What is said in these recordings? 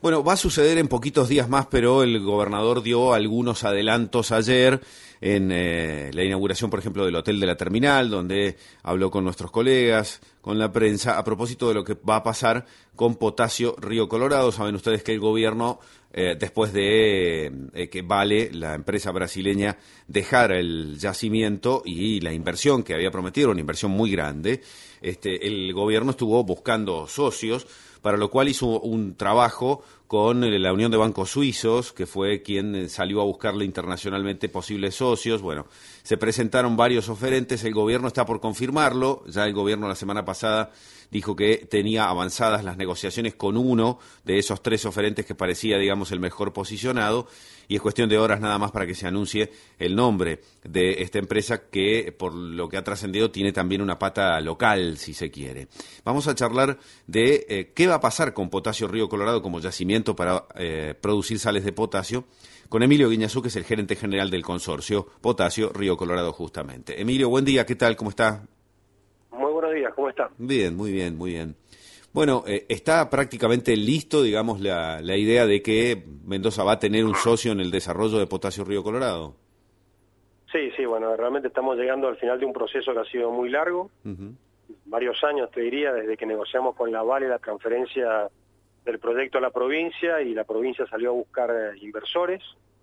Bueno, va a suceder en poquitos días más, pero el gobernador dio algunos adelantos ayer en la inauguración, por ejemplo, del Hotel de la Terminal, donde habló con nuestros colegas, con la prensa, a propósito de lo que va a pasar con Potasio Río Colorado. Saben ustedes que el gobierno, después de que Vale, la empresa brasileña, dejara el yacimiento y la inversión que había prometido, una inversión muy grande, el gobierno estuvo buscando socios, para lo cual hizo un trabajo con la Unión de Bancos Suizos, que fue quien salió a buscarle internacionalmente posibles socios. Bueno, se presentaron varios oferentes, el gobierno está por confirmarlo, ya el gobierno la semana pasada dijo que tenía avanzadas las negociaciones con uno de esos tres oferentes que parecía, digamos, el mejor posicionado, y es cuestión de horas nada más para que se anuncie el nombre de esta empresa que, por lo que ha trascendido, tiene también una pata local, si se quiere. Vamos a charlar de qué va a pasar con Potasio Río Colorado como yacimiento para producir sales de potasio, con Emilio Guiñazú, que es el gerente general del consorcio Potasio Río Colorado, justamente. Emilio, buen día, ¿qué tal? ¿Cómo está? Muy buenos días, ¿cómo está? Bien, muy bien, muy bien. Bueno, está prácticamente listo, digamos, la idea de que Mendoza va a tener un socio en el desarrollo de Potasio Río Colorado. Sí, bueno, realmente estamos llegando al final de un proceso que ha sido muy largo, varios años te diría, desde que negociamos con la Vale la transferencia del proyecto a la provincia y la provincia salió a buscar inversores.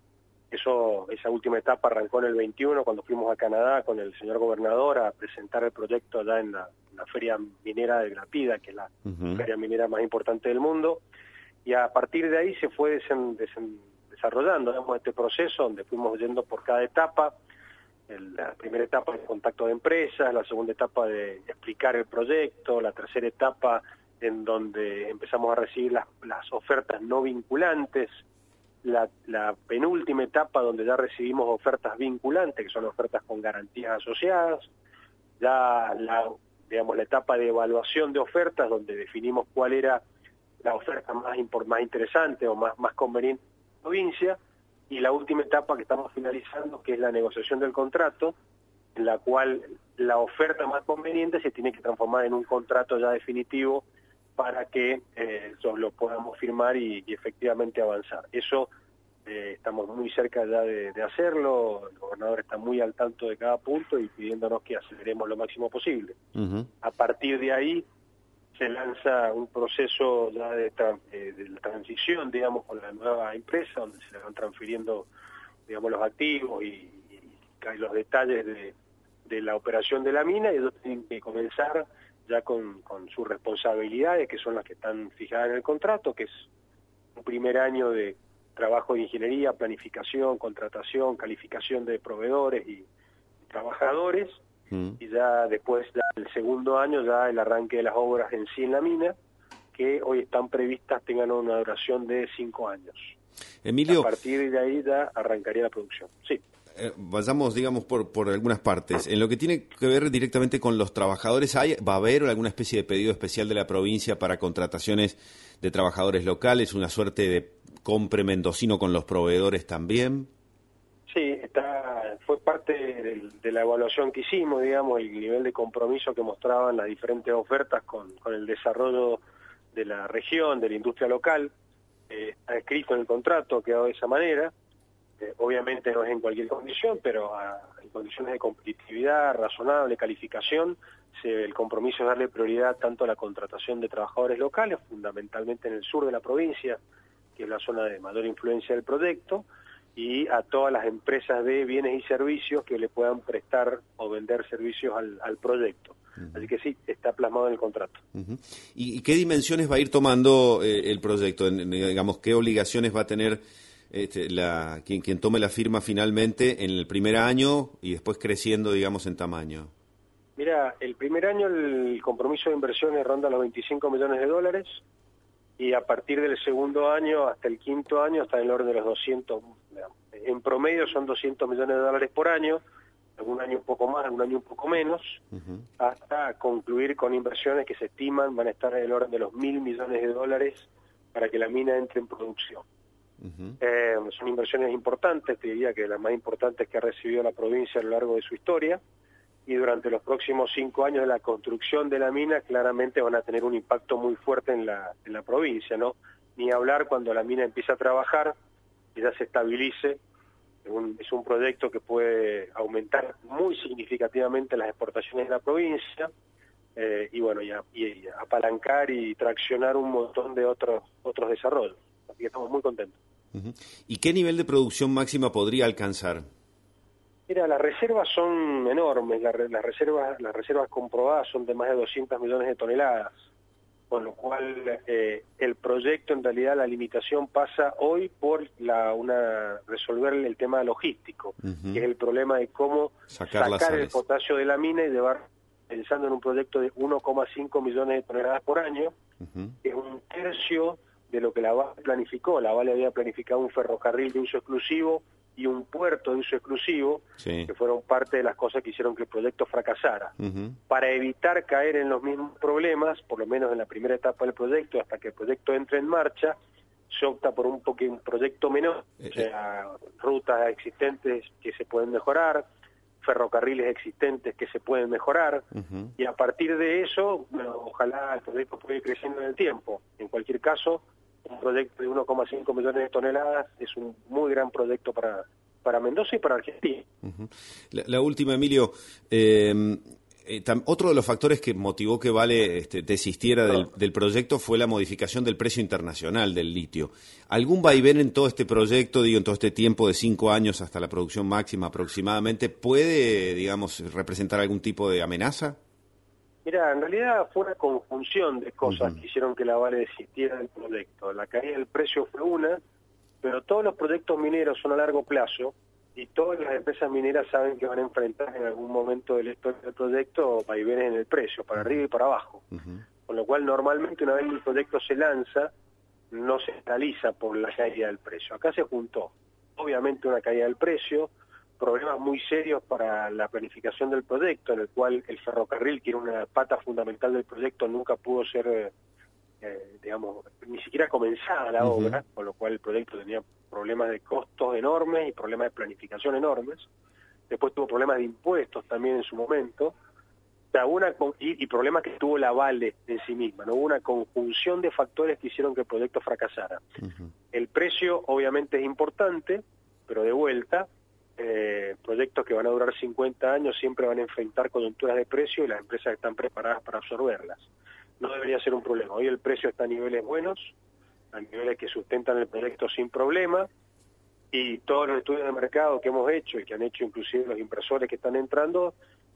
Esa última etapa arrancó en el 21 cuando fuimos a Canadá con el señor gobernador a presentar el proyecto allá en la feria minera de Grapida, que es la feria minera más importante del mundo, y a partir de ahí se fue desarrollando, digamos, este proceso donde fuimos yendo por cada etapa. La primera etapa de contacto de empresas, la segunda etapa de explicar el proyecto, la tercera etapa en donde empezamos a recibir las ofertas no vinculantes, la penúltima etapa donde ya recibimos ofertas vinculantes, que son ofertas con garantías asociadas, ya digamos, la etapa de evaluación de ofertas, donde definimos cuál era la oferta más interesante o más conveniente en la provincia, y la última etapa que estamos finalizando, que es la negociación del contrato, en la cual la oferta más conveniente se tiene que transformar en un contrato ya definitivo para que lo podamos firmar y efectivamente avanzar. Eso estamos muy cerca ya de hacerlo, el gobernador está muy al tanto de cada punto y pidiéndonos que aceleremos lo máximo posible. A partir de ahí se lanza un proceso ya de transición, digamos, con la nueva empresa, donde se le van transfiriendo, digamos, los activos y los detalles de la operación de la mina, y ellos tienen que comenzar ya con sus responsabilidades, que son las que están fijadas en el contrato, que es un primer año de trabajo de ingeniería, planificación, contratación, calificación de proveedores y trabajadores, y ya después, ya el segundo año, ya el arranque de las obras en sí en la mina, que hoy están previstas tengan una duración de 5 años. Emilio, a partir de ahí ya arrancaría la producción. Sí. Vayamos, digamos, por algunas partes. En lo que tiene que ver directamente con los trabajadores, ¿va a haber alguna especie de pedido especial de la provincia para contrataciones de trabajadores locales, una suerte de compre mendocino con los proveedores también? Sí, fue parte de la evaluación que hicimos, digamos, el nivel de compromiso que mostraban las diferentes ofertas con el desarrollo de la región, de la industria local. Está escrito en el contrato, ha quedado de esa manera. Obviamente no es en cualquier condición, pero en condiciones de competitividad, razonable, calificación, el compromiso es darle prioridad tanto a la contratación de trabajadores locales, fundamentalmente en el sur de la provincia, que es la zona de mayor influencia del proyecto, y a todas las empresas de bienes y servicios que le puedan prestar o vender servicios al proyecto. Así que sí, está plasmado en el contrato. ¿Y qué dimensiones va a ir tomando el proyecto? Digamos, ¿qué obligaciones va a tener quien tome la firma finalmente en el primer año y después creciendo, digamos, en tamaño? Mira, el primer año el compromiso de inversiones ronda los $25 millones, y a partir del segundo año hasta el quinto año está en el orden de los 200, en promedio son $200 millones por año, algún año un poco más, algún año un poco menos, hasta concluir con inversiones que se estiman van a estar en el orden de los $1.000 millones para que la mina entre en producción. Son inversiones importantes, te diría que las más importantes que ha recibido la provincia a lo largo de su historia, y durante los próximos 5 años de la construcción de la mina claramente van a tener un impacto muy fuerte en la provincia, ¿no? ni hablar cuando la mina empieza a trabajar y ya se estabilice. Es un proyecto que puede aumentar muy significativamente las exportaciones de la provincia y apalancar y traccionar un montón de otros desarrollos. Así que estamos muy contentos. ¿Y qué nivel de producción máxima podría alcanzar? Mira, las reservas son enormes, las reservas comprobadas son de más de 200 millones de toneladas, con lo cual el proyecto, en realidad, la limitación pasa hoy por resolver el tema logístico, que es el problema de cómo sacar el potasio de la mina y llevar, pensando en un proyecto de 1,5 millones de toneladas por año, que es un tercio de lo que la Vale planificó. La Vale había planificado un ferrocarril de uso exclusivo y un puerto de uso exclusivo, que fueron parte de las cosas que hicieron que el proyecto fracasara. Para evitar caer en los mismos problemas, por lo menos en la primera etapa del proyecto, hasta que el proyecto entre en marcha, se opta por un proyecto menor, o sea, rutas existentes que se pueden mejorar, ferrocarriles existentes que se pueden mejorar, y a partir de eso, bueno, ojalá el proyecto pueda ir creciendo en el tiempo. En cualquier caso, un proyecto de 1,5 millones de toneladas es un muy gran proyecto para Mendoza y para Argentina. La última, Emilio. Otro de los factores que motivó que Vale desistiera del proyecto fue la modificación del precio internacional del litio. ¿Algún vaivén en todo este proyecto, en todo este tiempo de 5 años hasta la producción máxima aproximadamente, puede, representar algún tipo de amenaza? Mira, en realidad fue una conjunción de cosas que hicieron que la Vale desistiera del proyecto. La caída del precio fue una, pero todos los proyectos mineros son a largo plazo y todas las empresas mineras saben que van a enfrentar en algún momento de la historia del proyecto vaivenes en el precio, para arriba y para abajo. Con lo cual, normalmente, una vez que el proyecto se lanza, no se realiza por la caída del precio. Acá se juntó, obviamente, una caída del precio, problemas muy serios para la planificación del proyecto, en el cual el ferrocarril, que era una pata fundamental del proyecto, nunca pudo ser, ni siquiera comenzada la obra, con lo cual el proyecto tenía problemas de costos enormes y problemas de planificación enormes. Después tuvo problemas de impuestos también en su momento. O sea, y problemas que tuvo la Vale en sí misma, ¿no? Hubo una conjunción de factores que hicieron que el proyecto fracasara. El precio obviamente es importante, pero de vuelta, proyectos que van a durar 50 años siempre van a enfrentar coyunturas de precio y las empresas están preparadas para absorberlas. No debería ser un problema. Hoy el precio está a niveles buenos, a niveles que sustentan el proyecto sin problema, y todos los estudios de mercado que hemos hecho y que han hecho inclusive los inversores que están entrando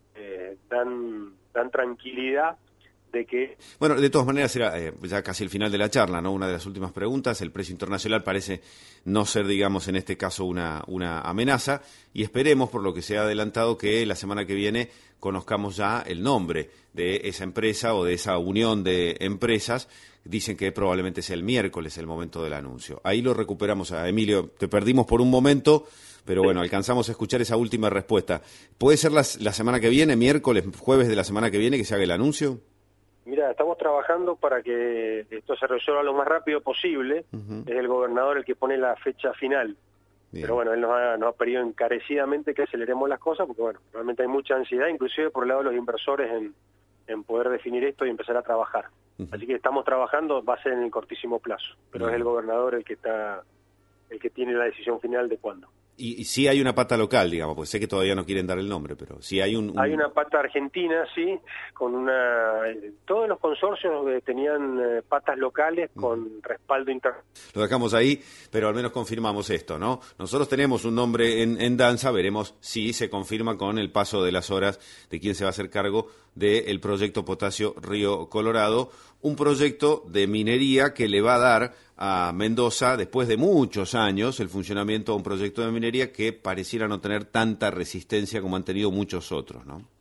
dan tranquilidad de que... Bueno, de todas maneras era ya casi el final de la charla, ¿no? Una de las últimas preguntas. El precio internacional parece no ser, en este caso una amenaza, y esperemos, por lo que se ha adelantado, que la semana que viene conozcamos ya el nombre de esa empresa o de esa unión de empresas. Dicen que probablemente sea el miércoles el momento del anuncio. Ahí lo recuperamos a Emilio. Te perdimos por un momento, pero bueno, alcanzamos a escuchar esa última respuesta. ¿Puede ser la semana que viene, miércoles, jueves de la semana que viene, que se haga el anuncio? Mira, estamos trabajando para que esto se resuelva lo más rápido posible. Es el gobernador el que pone la fecha final. Bien. Pero bueno, él nos ha pedido encarecidamente que aceleremos las cosas, porque bueno, realmente hay mucha ansiedad, inclusive por el lado de los inversores, en poder definir esto y empezar a trabajar. Así que estamos trabajando, va a ser en el cortísimo plazo, pero es el gobernador el que tiene la decisión final de cuándo. Y sí hay una pata local, pues sé que todavía no quieren dar el nombre, pero sí hay Hay una pata argentina, sí, con todos los consorcios tenían patas locales con respaldo internacional. Lo dejamos ahí, pero al menos confirmamos esto, ¿no? Nosotros tenemos un nombre en danza, veremos si se confirma con el paso de las horas de quién se va a hacer cargo del proyecto Potasio Río Colorado, un proyecto de minería que le va a dar a Mendoza, después de muchos años, el funcionamiento de un proyecto de minería que pareciera no tener tanta resistencia como han tenido muchos otros, ¿no?